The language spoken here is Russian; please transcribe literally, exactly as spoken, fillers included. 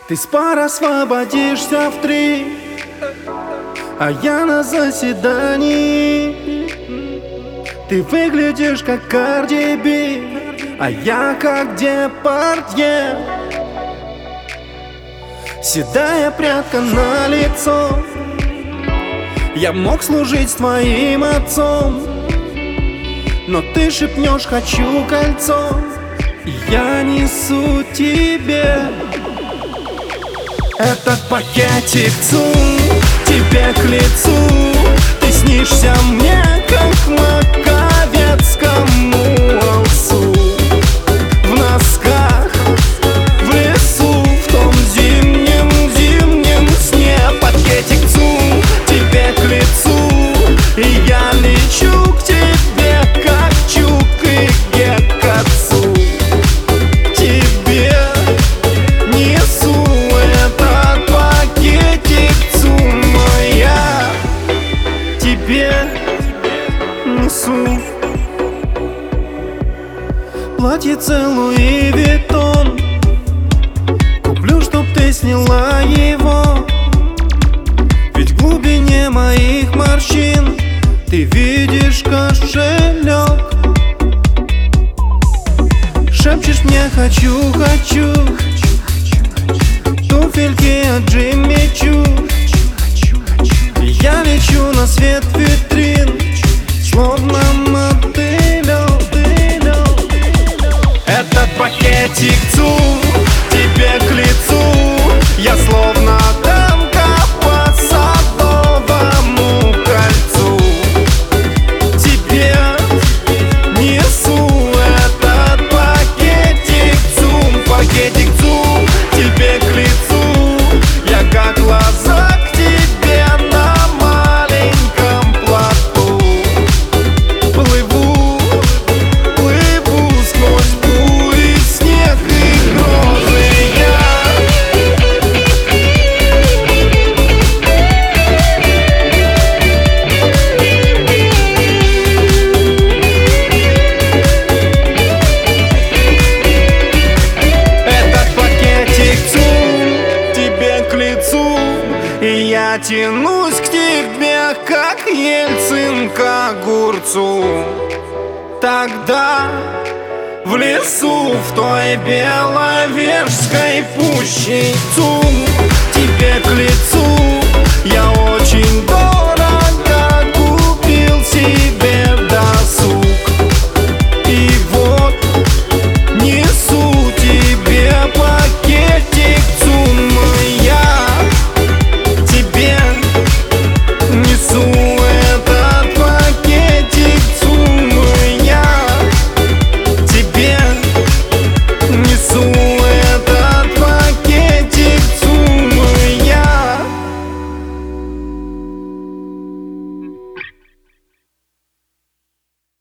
Ты с пар освободишься в три, а я на заседании. Ты выглядишь как Карди Би, а я как Депардье. Седая прядка на лицо, я мог служить твоим отцом, но ты шепнешь «хочу кольцо», и я несу тебе этот пакетик ЦУМ тебе к лицу. Ты снишься мне, как маковецкому алсу. В носках, в лесу, в том зимнем, зимнем сне. Пакетик ЦУМ тебе к лицу, и я лечу к тебе, как чук и гек к отцу. Тебе несу этот пакетик ЦУМ, но я тебе несу платьице Луи Виттон. Куплю, чтоб ты сняла его, ведь в глубине моих морщин ты видишь кошелек. Шепчешь мне «хочу, хочу», туфельки от Джимми Чу. Я лечу на свет витрин, словно мотылёк. Этот пакетик ЦУМ тебе к лицу, я словно дамка по Садовому кольцу. Тебе несу этот пакетик ЦУМ, пакетик ЦУМ тебе к лицу. Я как лоза к тебе на маленьком плоту. Плыву, плыву сквозь бури, снег и грозы. Я этот пакетик ЦУМ тебе к лицу, и я тянусь к тебе, как Ельцин к огурцу. Тогда в лесу, в той беловежской пуще, ЦУМ тебе к лицу, я очень дорог